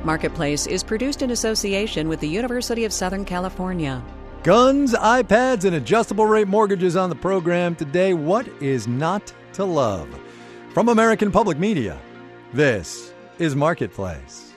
Marketplace is produced in association with the University of Southern California. Guns, iPads, and adjustable rate mortgages on the program today. What is not to love? From American Public Media, this is Marketplace.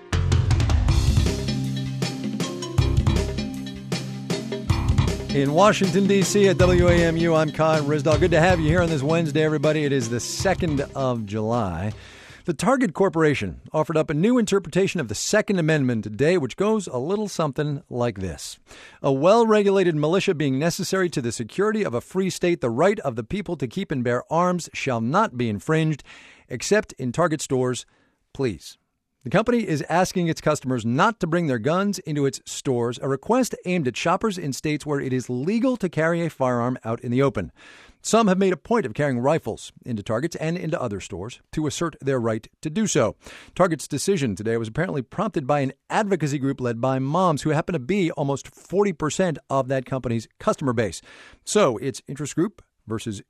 In Washington, D.C. at WAMU, I'm Kai Ryssdal. Good to have you here on this Wednesday, everybody. It is the 2nd of July. The Target Corporation offered up a new interpretation of the Second Amendment today, which goes a little something like this. A well-regulated militia being necessary to the security of a free state, the right of the people to keep and bear arms shall not be infringed, except in Target stores, please. The company is asking its customers not to bring their guns into its stores, a request aimed at shoppers in states where it is legal to carry a firearm out in the open. Some have made a point of carrying rifles into Targets and into other stores to assert their right to do so. Target's decision today was apparently prompted by an advocacy group led by moms who happen to be almost 40% of that company's customer base. So it's interest group versus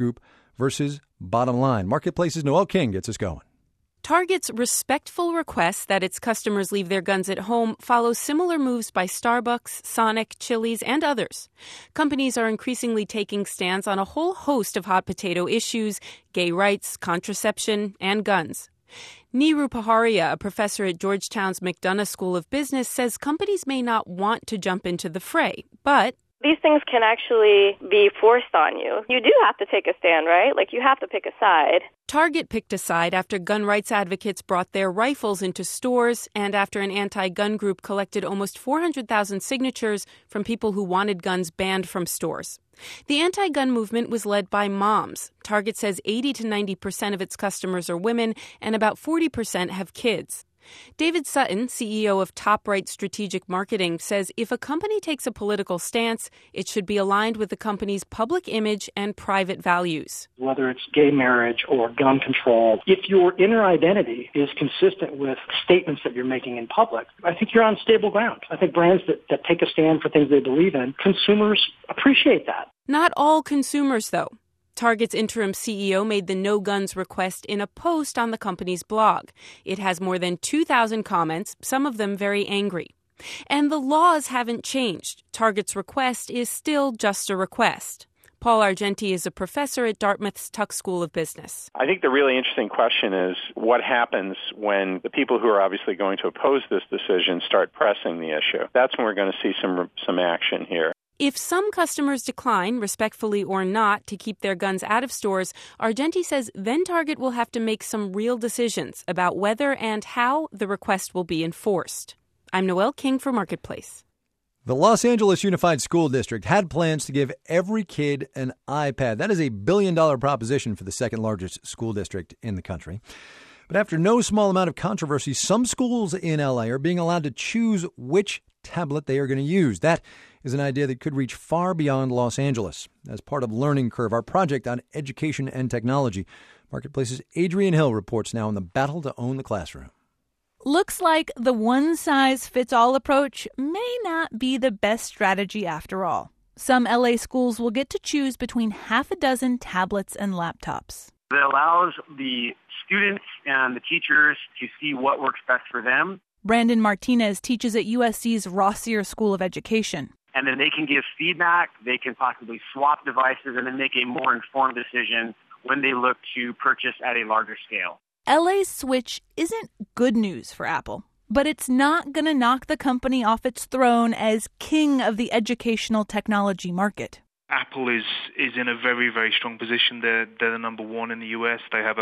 bottom line. Marketplace's Noel King gets us going. Target's respectful request that its customers leave their guns at home follows similar moves by Starbucks, Sonic, Chili's, and others. Companies are increasingly taking stands on a whole host of hot potato issues: gay rights, contraception, and guns. Neeru Paharia, a professor at Georgetown's McDonough School of Business, says companies may not want to jump into the fray, but these things can actually be forced on you. You do have to take a stand, right? Like, you have to pick a side. Target picked a side after gun rights advocates brought their rifles into stores and after an anti-gun group collected almost 400,000 signatures from people who wanted guns banned from stores. The anti-gun movement was led by moms. Target says 80 to 90% of its customers are women and about 40% have kids. David Sutton, CEO of Top Right Strategic Marketing, says if a company takes a political stance, it should be aligned with the company's public image and private values. Whether it's gay marriage or gun control, if your inner identity is consistent with statements that you're making in public, I think you're on stable ground. I think brands that take a stand for things they believe in, consumers appreciate that. Not all consumers, though. Target's interim CEO made the no guns request in a post on the company's blog. It has more than 2,000 comments, some of them very angry. And the laws haven't changed. Target's request is still just a request. Paul Argenti is a professor at Dartmouth's Tuck School of Business. I think the really interesting question is what happens when the people who are obviously going to oppose this decision start pressing the issue. That's when we're going to see some action here. If some customers decline, respectfully or not, to keep their guns out of stores, Argenti says then Target will have to make some real decisions about whether and how the request will be enforced. I'm Noel King for Marketplace. The Los Angeles Unified School District had plans to give every kid an iPad. That is a $1 billion proposition for the second largest school district in the country. But after no small amount of controversy, some schools in L.A. are being allowed to choose which tablet they are going to use. That is an idea that could reach far beyond Los Angeles. As part of Learning Curve, our project on education and technology, Marketplace's Adrienne Hill reports now on the battle to own the classroom. Looks like the one-size-fits-all approach may not be the best strategy after all. Some LA schools will get to choose between half a dozen tablets and laptops. It allows the students and the teachers to see what works best for them. Brandon Martinez teaches at USC's Rossier School of Education. And then they can give feedback, they can possibly swap devices, and then make a more informed decision when they look to purchase at a larger scale. LA's switch isn't good news for Apple, but it's not going to knock the company off its throne as king of the educational technology market. Apple is in a very, very strong position. They're the number one in the U.S. They have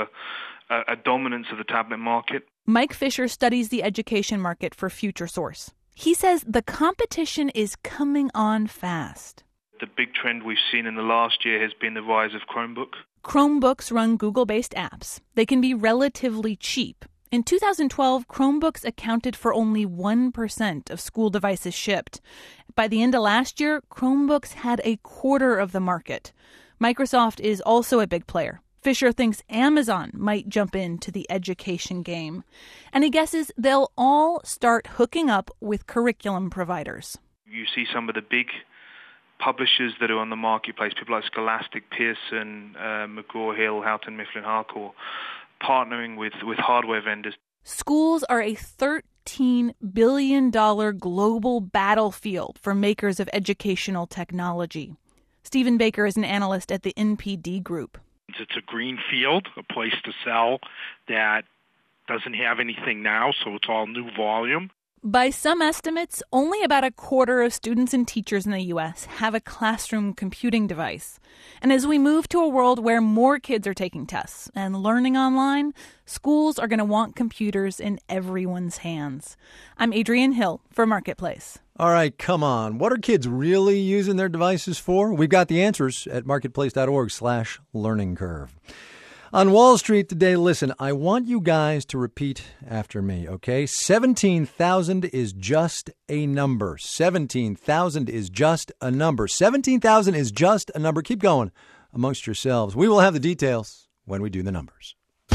a dominance of the tablet market. Mike Fisher studies the education market for FutureSource. He says the competition is coming on fast. The big trend we've seen in the last year has been the rise of Chromebook. Chromebooks run Google-based apps. They can be relatively cheap. In 2012, Chromebooks accounted for only 1% of school devices shipped. By the end of last year, Chromebooks had a quarter of the market. Microsoft is also a big player. Fisher thinks Amazon might jump into the education game. And he guesses they'll all start hooking up with curriculum providers. You see some of the big publishers that are on the marketplace, people like Scholastic, Pearson, McGraw-Hill, Houghton Mifflin Harcourt, partnering with hardware vendors. Schools are a $13 $15 billion global battlefield for makers of educational technology. Stephen Baker is an analyst at the NPD Group. It's a green field, a place to sell that doesn't have anything now, so it's all new volume. By some estimates, only about a quarter of students and teachers in the U.S. have a classroom computing device. And as we move to a world where more kids are taking tests and learning online, schools are going to want computers in everyone's hands. I'm Adrienne Hill for Marketplace. All right, come on. What are kids really using their devices for? We've got the answers at marketplace.org/learning curve. On Wall Street today, listen, I want you guys to repeat after me, okay? 17,000 is just a number. 17,000 is just a number. 17,000 is just a number. Keep going amongst yourselves. We will have the details when we do the numbers.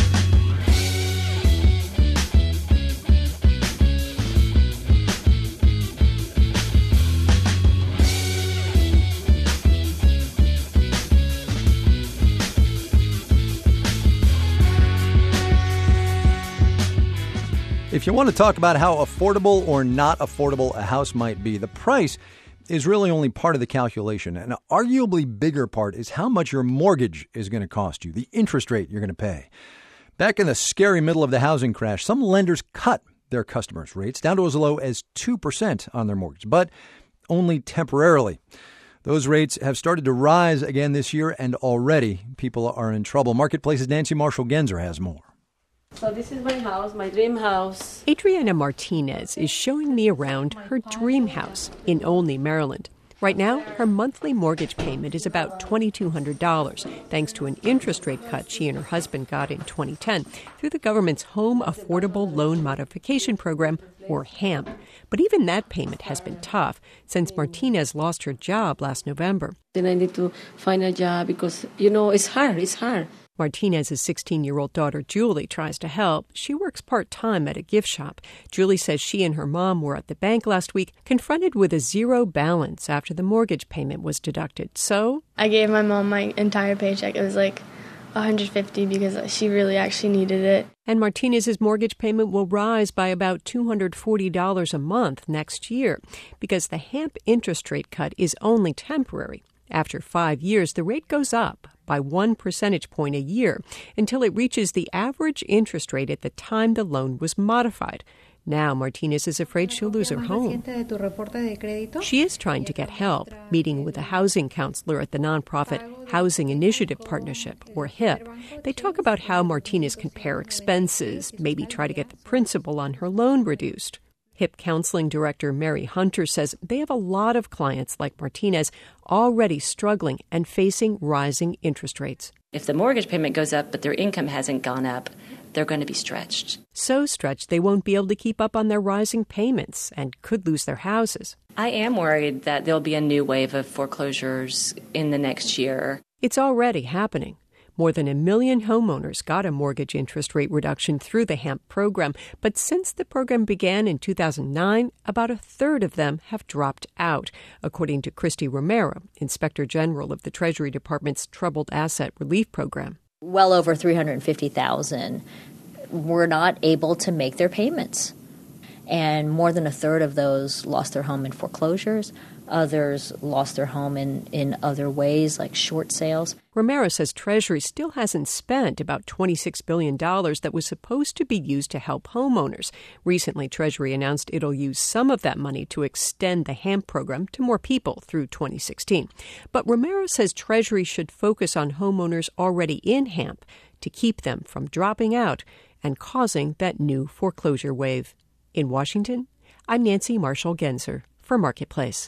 If you want to talk about how affordable or not affordable a house might be, the price is really only part of the calculation. An arguably bigger part is how much your mortgage is going to cost you, the interest rate you're going to pay. Back in the scary middle of the housing crash, some lenders cut their customers' rates down to as low as 2% on their mortgage, but only temporarily. Those rates have started to rise again this year, and already people are in trouble. Marketplace's Nancy Marshall-Genzer has more. So this is my house, my dream house. Adriana Martinez is showing me around her dream house in Olney, Maryland. Right now, her monthly mortgage payment is about $2,200, thanks to an interest rate cut she and her husband got in 2010 through the government's Home Affordable Loan Modification Program, or HAMP. But even that payment has been tough since Martinez lost her job last November. Then I need to find a job because, it's hard. Martinez's 16-year-old daughter, Julie, tries to help. She works part-time at a gift shop. Julie says she and her mom were at the bank last week, confronted with a zero balance after the mortgage payment was deducted. So I gave my mom my entire paycheck. It was like $150 because she really actually needed it. And Martinez's mortgage payment will rise by about $240 a month next year because the HAMP interest rate cut is only temporary. After 5 years, the rate goes up by 1 percentage point a year until it reaches the average interest rate at the time the loan was modified. Now Martinez is afraid she'll lose her home. She is trying to get help, meeting with a housing counselor at the nonprofit Housing Initiative Partnership, or HIP. They talk about how Martinez can pare expenses, maybe try to get the principal on her loan reduced. HIP counseling director Mary Hunter says they have a lot of clients like Martinez already struggling and facing rising interest rates. If the mortgage payment goes up but their income hasn't gone up, they're going to be stretched. So stretched they won't be able to keep up on their rising payments and could lose their houses. I am worried that there'll be a new wave of foreclosures in the next year. It's already happening. More than 1 million homeowners got a mortgage interest rate reduction through the HAMP program, but since the program began in 2009, about a third of them have dropped out, according to Christy Romero, Inspector General of the Treasury Department's Troubled Asset Relief Program. Well over 350,000 were not able to make their payments, and more than a third of those lost their home in foreclosures. Others lost their home in other ways, like short sales. Romero says Treasury still hasn't spent about $26 billion that was supposed to be used to help homeowners. Recently, Treasury announced it'll use some of that money to extend the HAMP program to more people through 2016. But Romero says Treasury should focus on homeowners already in HAMP to keep them from dropping out and causing that new foreclosure wave. In Washington, I'm Nancy Marshall-Genzer for Marketplace.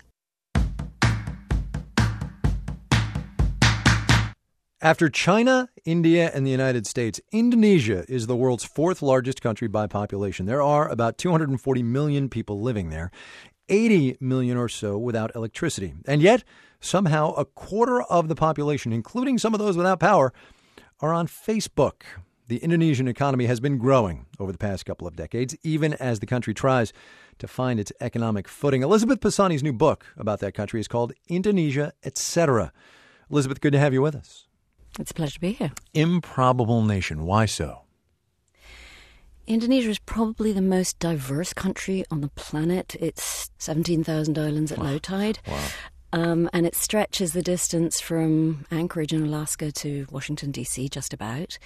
After China, India, and the United States, Indonesia is the world's fourth largest country by population. There are about 240 million people living there, 80 million or so without electricity. And yet, somehow, a quarter of the population, including some of those without power, are on Facebook. The Indonesian economy has been growing over the past couple of decades, even as the country tries to find its economic footing. Elizabeth Pisani's new book about that country is called Indonesia, Etc. Elizabeth, good to have you with us. It's a pleasure to be here. Improbable nation. Why so? Indonesia is probably the most diverse country on the planet. It's 17,000 islands at low tide. Wow. And it stretches the distance from Anchorage in Alaska to Washington, D.C., just about.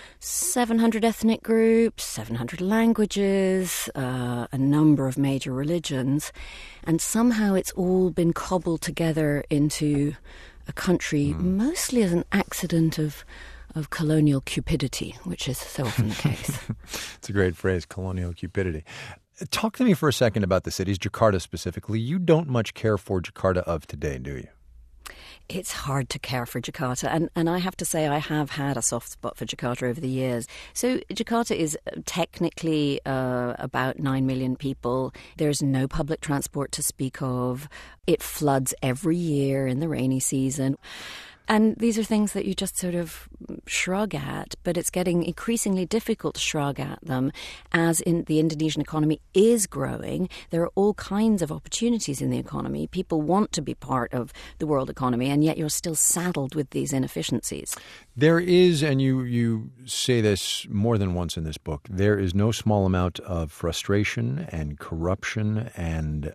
700 ethnic groups, 700 languages, a number of major religions. And somehow it's all been cobbled together into a country mostly as an accident of colonial cupidity, which is so often the case. It's a great phrase, colonial cupidity. Talk to me for a second about the cities, Jakarta specifically. You don't much care for Jakarta of today, do you? It's hard to care for Jakarta, and I have to say I have had a soft spot for Jakarta over the years. So Jakarta is technically about 9 million people. There's no public transport to speak of. It floods every year in the rainy season. And these are things that you just sort of shrug at, but it's getting increasingly difficult to shrug at them as the Indonesian economy is growing. There are all kinds of opportunities in the economy. People want to be part of the world economy, and yet you're still saddled with these inefficiencies. There is, and you say this more than once in this book, there is no small amount of frustration and corruption and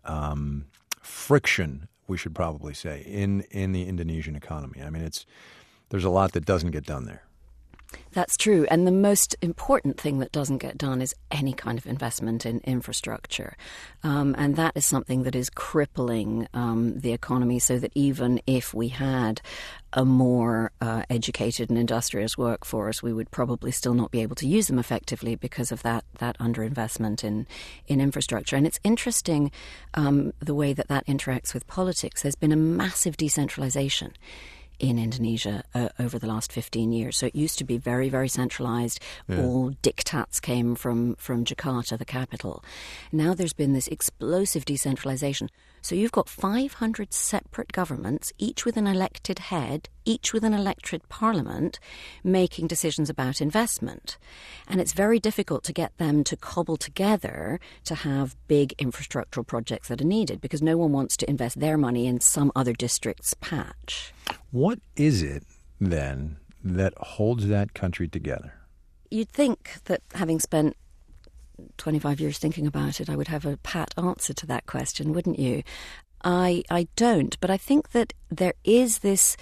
friction, we should probably say, in the Indonesian economy. I mean, there's a lot that doesn't get done there. That's true. And the most important thing that doesn't get done is any kind of investment in infrastructure. And that is something that is crippling the economy, so that even if we had a more educated and industrious workforce, we would probably still not be able to use them effectively because of that underinvestment in infrastructure. And it's interesting the way that interacts with politics. There's been a massive decentralization in Indonesia over the last 15 years. So it used to be very, very centralized. Yeah. All diktats came from Jakarta, the capital. Now there's been this explosive decentralization. So you've got 500 separate governments, each with an elected head, each with an elected parliament, making decisions about investment. And it's very difficult to get them to cobble together to have big infrastructural projects that are needed, because no one wants to invest their money in some other district's patch. What is it, then, that holds that country together? You'd think that, having spent 25 years thinking about it, I would have a pat answer to that question, wouldn't you? I don't, but I think that there is this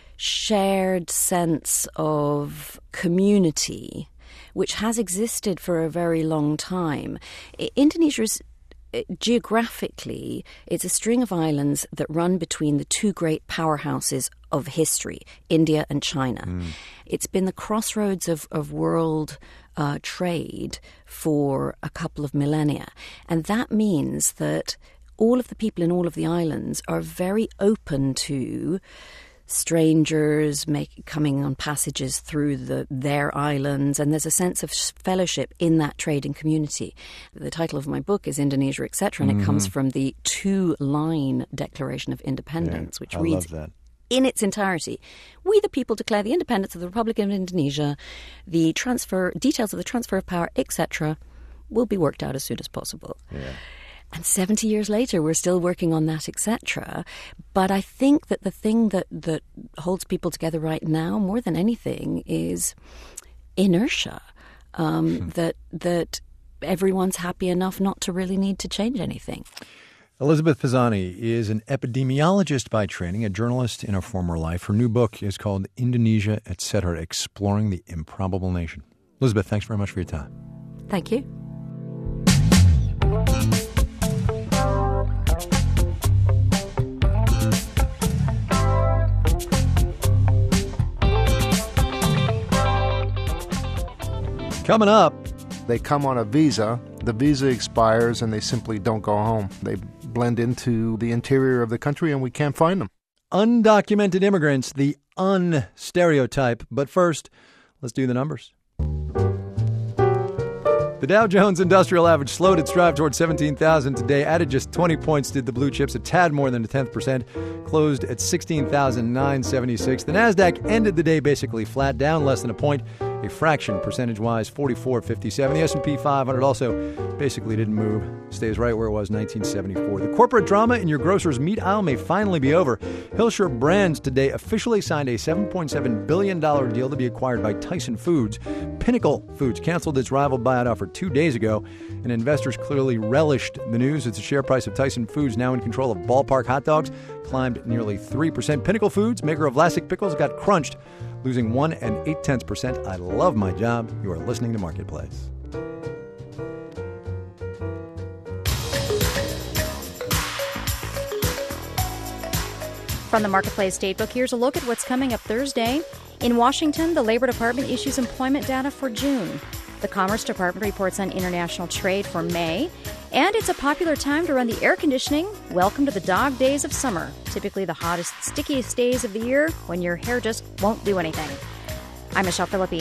shared sense of community which has existed for a very long time. Indonesia is geographically, it's a string of islands that run between the two great powerhouses of history, India and China. It's been the crossroads of world trade for a couple of millennia. And that means that all of the people in all of the islands are very open to strangers coming on passages through their islands, and there's a sense of fellowship in that trading community. The title of my book is Indonesia, etc., and it comes from the 2-line Declaration of Independence, which reads in its entirety: "We the people declare the independence of the Republic of Indonesia. The details of the transfer of power, etc., will be worked out as soon as possible." Yeah. And 70 years later, we're still working on that, etc. But I think that the thing that holds people together right now, more than anything, is inertia. That everyone's happy enough not to really need to change anything. Elizabeth Pisani is an epidemiologist by training, a journalist in a former life. Her new book is called Indonesia, etc., Exploring the Improbable Nation. Elizabeth, thanks very much for your time. Thank you. Coming up, they come on a visa, the visa expires, and they simply don't go home. They blend into the interior of the country, and we can't find them. Undocumented immigrants, the un-stereotype. But first, let's do the numbers. The Dow Jones Industrial Average slowed its drive toward 17,000 today, added just 20 points, did the blue chips, a tad more than a 0.1%, closed at 16,976. The NASDAQ ended the day basically flat, down less than a point a fraction percentage-wise, 44.57. The S&P 500 also basically didn't move, stays right where it was 1974. The corporate drama in your grocer's meat aisle may finally be over. Hillshire Brands today officially signed a $7.7 billion deal to be acquired by Tyson Foods. Pinnacle Foods canceled its rival buyout offer 2 days ago, and investors clearly relished the news. It's the share price of Tyson Foods, now in control of Ballpark hot dogs, climbed nearly 3%. Pinnacle Foods, maker of Vlasic pickles, got crunched, losing 1 0.8%. I love my job. You are listening to Marketplace. From the Marketplace Datebook, here's a look at what's coming up Thursday. In Washington, the Labor Department issues employment data for June. The Commerce Department reports on international trade for May. And it's a popular time to run the air conditioning. Welcome to the dog days of summer, typically the hottest, stickiest days of the year when your hair just won't do anything. I'm Michelle Philippi.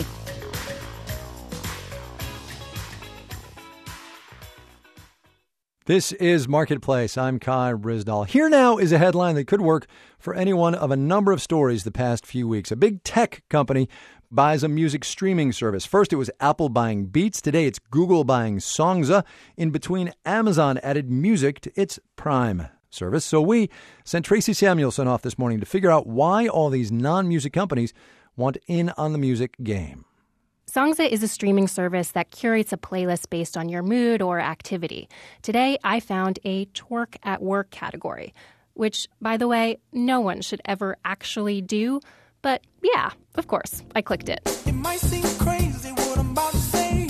This is Marketplace. I'm Kai Ryssdal. Here now is a headline that could work for any one of a number of stories the past few weeks. A big tech company buys a music streaming service. First, it was Apple buying Beats. Today, it's Google buying Songza. In between, Amazon added music to its Prime service. So we sent Tracy Samuelson off this morning to figure out why all these non-music companies want in on the music game. Songza is a streaming service that curates a playlist based on your mood or activity. Today, I found a twerk at work category, which, by the way, no one should ever actually do. But yeah, of course, I clicked it. It might seem crazy what I'm about to say.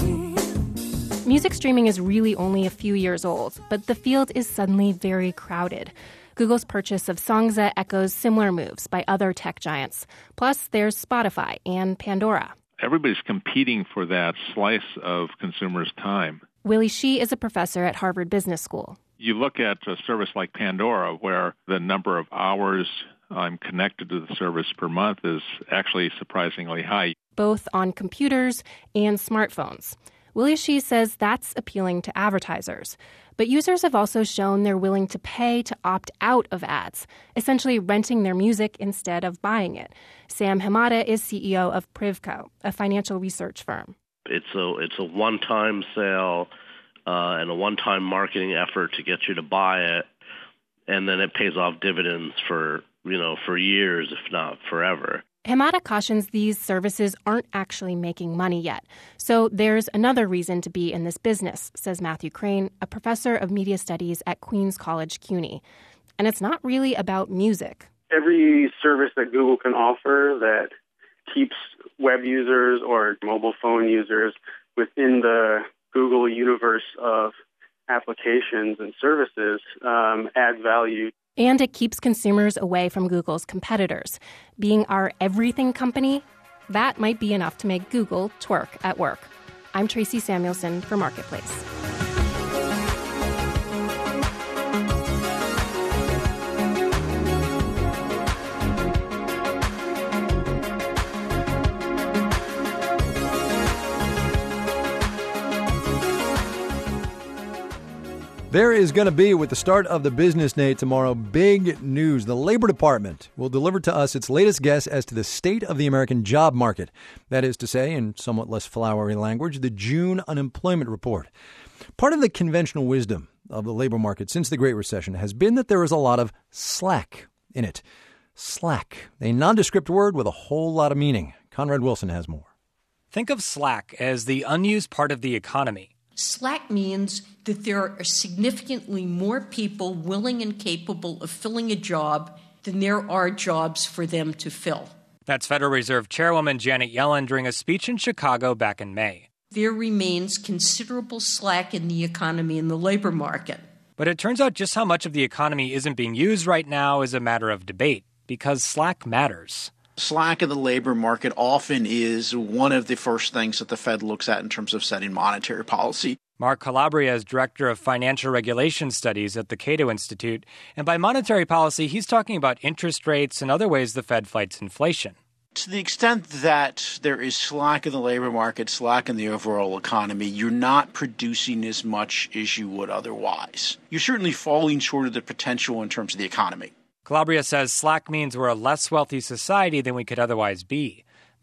Music streaming is really only a few years old, but the field is suddenly very crowded. Google's purchase of Songza echoes similar moves by other tech giants. Plus, there's Spotify and Pandora. Everybody's competing for that slice of consumers' time. Willie Shih is a professor at Harvard Business School. You look at a service like Pandora, where the number of hours I'm connected to the service per month is actually surprisingly high. Both on computers and smartphones. Willie Shih says that's appealing to advertisers. But users have also shown they're willing to pay to opt out of ads, essentially renting their music instead of buying it. Sam Hamada is CEO of Privco, a financial research firm. It's a one-time sale and a one-time marketing effort to get you to buy it, and then it pays off dividends for years, if not forever. Hamada cautions these services aren't actually making money yet. So there's another reason to be in this business, says Matthew Crane, a professor of media studies at Queens College, CUNY. And it's not really about music. Every service that Google can offer that keeps web users or mobile phone users within the Google universe of applications and services adds value. And it keeps consumers away from Google's competitors. Being our everything company, that might be enough to make Google twerk at work. I'm Tracy Samuelson for Marketplace. There is going to be, with the start of the business day tomorrow, big news. The Labor Department will deliver to us its latest guess as to the state of the American job market. That is to say, in somewhat less flowery language, the June unemployment report. Part of the conventional wisdom of the labor market since the Great Recession has been that there is a lot of slack in it. Slack, a nondescript word with a whole lot of meaning. Conrad Wilson has more. Think of slack as the unused part of the economy. Slack means that there are significantly more people willing and capable of filling a job than there are jobs for them to fill. That's Federal Reserve Chairwoman Janet Yellen during a speech in Chicago back in May. There remains considerable slack in the economy and the labor market. But it turns out just how much of the economy isn't being used right now is a matter of debate, because slack matters. Slack in the labor market often is one of the first things that the Fed looks at in terms of setting monetary policy. Mark Calabria is director of financial regulation studies at the Cato Institute. And by monetary policy, he's talking about interest rates and other ways the Fed fights inflation. To the extent that there is slack in the labor market, slack in the overall economy, you're not producing as much as you would otherwise. You're certainly falling short of the potential in terms of the economy. Calabria says slack means we're a less wealthy society than we could otherwise be.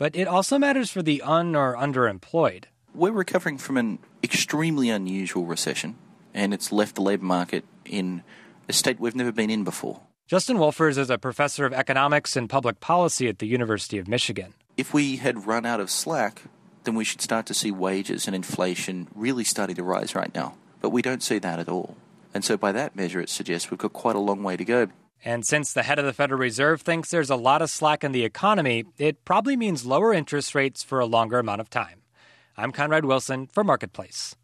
But it also matters for the or underemployed. We're recovering from an extremely unusual recession, and it's left the labour market in a state we've never been in before. Justin Wolfers is a professor of economics and public policy at the University of Michigan. If we had run out of slack, then we should start to see wages and inflation really starting to rise right now. But we don't see that at all. And so by that measure, it suggests we've got quite a long way to go. And since the head of the Federal Reserve thinks there's a lot of slack in the economy, it probably means lower interest rates for a longer amount of time. I'm Conrad Wilson for Marketplace.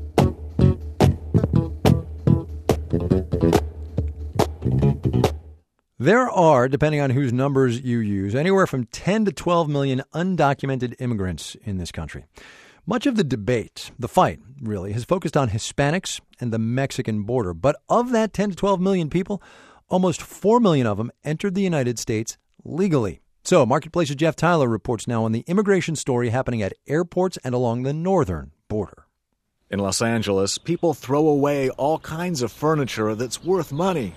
There are, depending on whose numbers you use, anywhere from 10 to 12 million undocumented immigrants in this country. Much of the debate, the fight, really, has focused on Hispanics and the Mexican border. But of that 10 to 12 million people, almost 4 million of them entered the United States legally. So Marketplace's Jeff Tyler reports now on the immigration story happening at airports and along the northern border. In Los Angeles, people throw away all kinds of furniture that's worth money.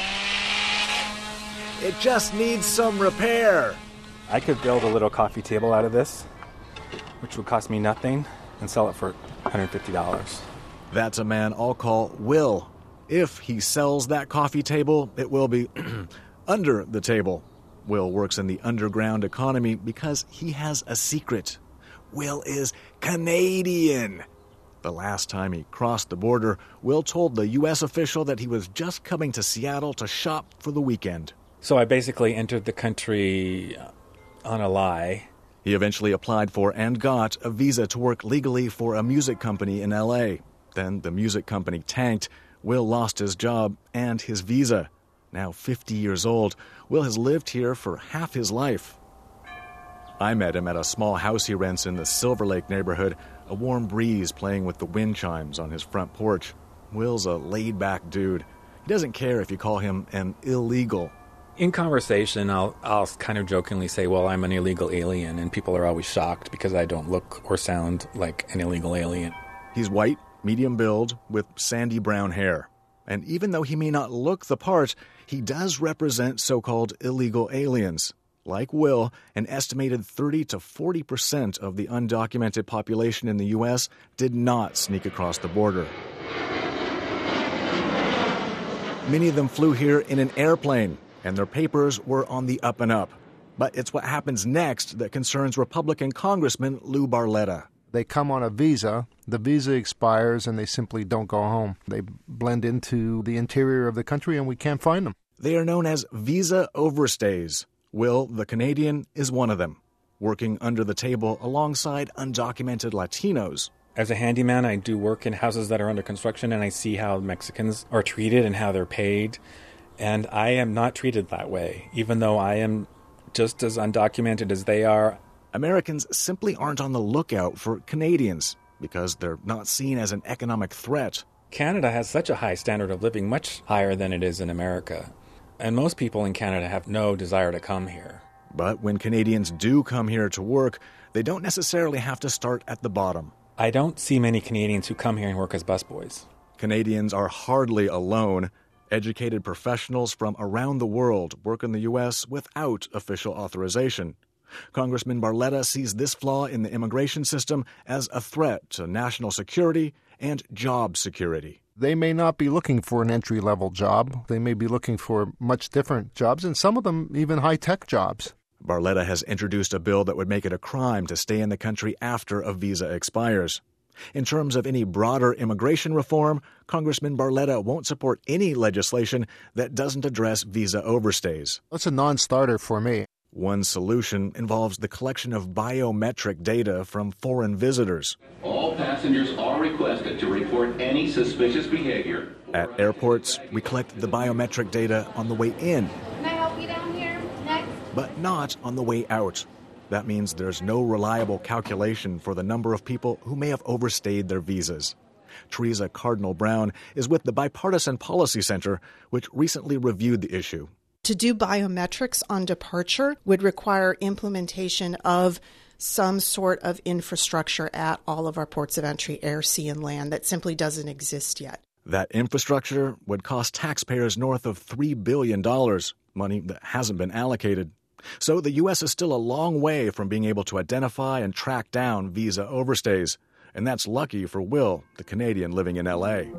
It just needs some repair. I could build a little coffee table out of this, which would cost me nothing, and sell it for $150. That's a man I'll call Will. If he sells that coffee table, it will be under the table. Will works in the underground economy because he has a secret. Will is Canadian. The last time he crossed the border, Will told the U.S. official that he was just coming to Seattle to shop for the weekend. So I basically entered the country on a lie. He eventually applied for and got a visa to work legally for a music company in L.A. Then the music company tanked. Will lost his job and his visa. Now 50 years old, Will has lived here for half his life. I met him at a small house he rents in the Silver Lake neighborhood, a warm breeze playing with the wind chimes on his front porch. Will's a laid-back dude. He doesn't care if you call him an illegal. In conversation, I'll kind of jokingly say, well, I'm an illegal alien, and people are always shocked because I don't look or sound like an illegal alien. He's white, medium build, with sandy brown hair. And even though he may not look the part, he does represent so-called illegal aliens. Like Will, an estimated 30 to 40% of the undocumented population in the U.S. did not sneak across the border. Many of them flew here in an airplane, and their papers were on the up and up. But it's what happens next that concerns Republican Congressman Lou Barletta. They come on a visa, the visa expires, and they simply don't go home. They blend into the interior of the country, and we can't find them. They are known as visa overstays. Will, the Canadian, is one of them, working under the table alongside undocumented Latinos. As a handyman, I do work in houses that are under construction, and I see how Mexicans are treated and how they're paid. And I am not treated that way, even though I am just as undocumented as they are. Americans simply aren't on the lookout for Canadians because they're not seen as an economic threat. Canada has such a high standard of living, much higher than it is in America. And most people in Canada have no desire to come here. But when Canadians do come here to work, they don't necessarily have to start at the bottom. I don't see many Canadians who come here and work as busboys. Canadians are hardly alone. Educated professionals from around the world work in the U.S. without official authorization. Congressman Barletta sees this flaw in the immigration system as a threat to national security and job security. They may not be looking for an entry-level job. They may be looking for much different jobs, and some of them even high-tech jobs. Barletta has introduced a bill that would make it a crime to stay in the country after a visa expires. In terms of any broader immigration reform, Congressman Barletta won't support any legislation that doesn't address visa overstays. That's a non-starter for me. One solution involves the collection of biometric data from foreign visitors. All passengers are requested to report any suspicious behavior. At airports, we collect the biometric data on the way in. Can I help you down here next? But not on the way out. That means there's no reliable calculation for the number of people who may have overstayed their visas. Teresa Cardinal Brown is with the Bipartisan Policy Center, which recently reviewed the issue. To do biometrics on departure would require implementation of some sort of infrastructure at all of our ports of entry, air, sea, and land that simply doesn't exist yet. That infrastructure would cost taxpayers north of $3 billion, money that hasn't been allocated. So the U.S. is still a long way from being able to identify and track down visa overstays. And that's lucky for Will, the Canadian living in L.A.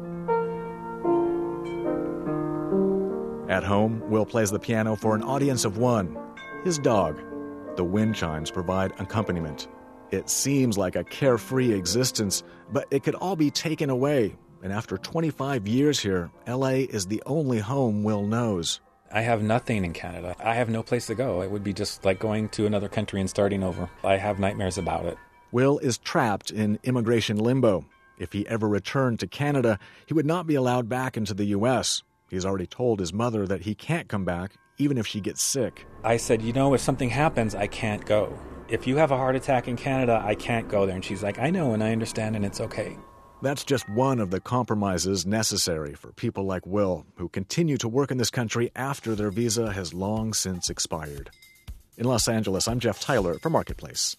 At home, Will plays the piano for an audience of one, his dog. The wind chimes provide accompaniment. It seems like a carefree existence, but it could all be taken away. And after 25 years here, L.A. is the only home Will knows. I have nothing in Canada. I have no place to go. It would be just like going to another country and starting over. I have nightmares about it. Will is trapped in immigration limbo. If he ever returned to Canada, he would not be allowed back into the U.S. He's already told his mother that he can't come back, even if she gets sick. I said, if something happens, I can't go. If you have a heart attack in Canada, I can't go there. And she's like, I know and I understand and it's okay. That's just one of the compromises necessary for people like Will, who continue to work in this country after their visa has long since expired. In Los Angeles, I'm Jeff Tyler for Marketplace.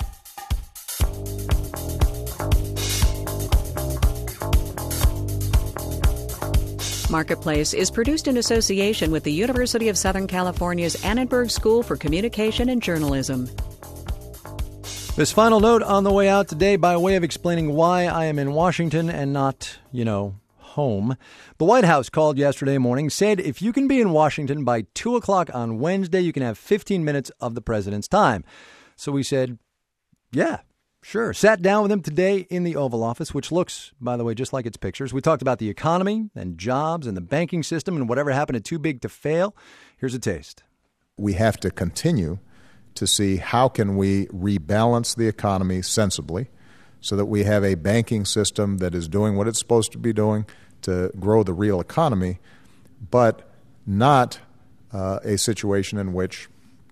Marketplace is produced in association with the University of Southern California's Annenberg School for Communication and Journalism. This final note on the way out today by way of explaining why I am in Washington and not, home. The White House called yesterday morning, said if you can be in Washington by 2 o'clock on Wednesday, you can have 15 minutes of the president's time. So we said, yeah, sure. Sat down with him today in the Oval Office, which looks, by the way, just like its pictures. We talked about the economy and jobs and the banking system and whatever happened to Too Big to Fail. Here's a taste. We have to continue to see how can we rebalance the economy sensibly so that we have a banking system that is doing what it's supposed to be doing to grow the real economy, but not a situation in which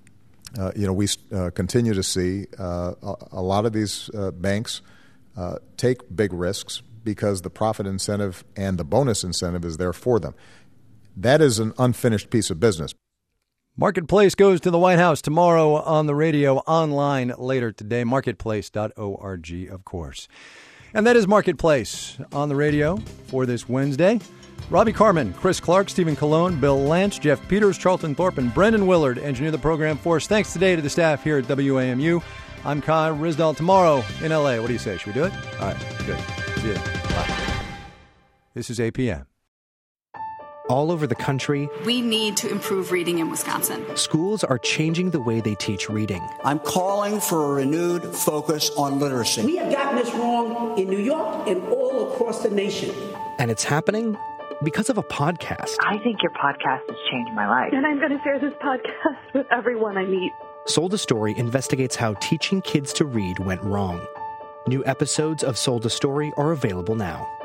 we continue to see a lot of these banks take big risks because the profit incentive and the bonus incentive is there for them. That is an unfinished piece of business. Marketplace goes to the White House tomorrow on the radio, online later today, marketplace.org, of course. And that is Marketplace on the radio for this Wednesday. Robbie Carmen, Chris Clark, Stephen Colon, Bill Lance, Jeff Peters, Charlton Thorpe, and Brendan Willard engineer the program for us. Thanks today to the staff here at WAMU. I'm Kai Ryssdal. Tomorrow in L.A. What do you say? Should we do it? All right, good. See you then. Bye. This is APM. All over the country, we need to improve reading in Wisconsin. Schools are changing the way they teach reading. I'm calling for a renewed focus on literacy. We have gotten this wrong in New York and all across the nation. And it's happening because of a podcast. I think your podcast has changed my life. And I'm going to share this podcast with everyone I meet. Sold a Story investigates how teaching kids to read went wrong. New episodes of Sold a Story are available now.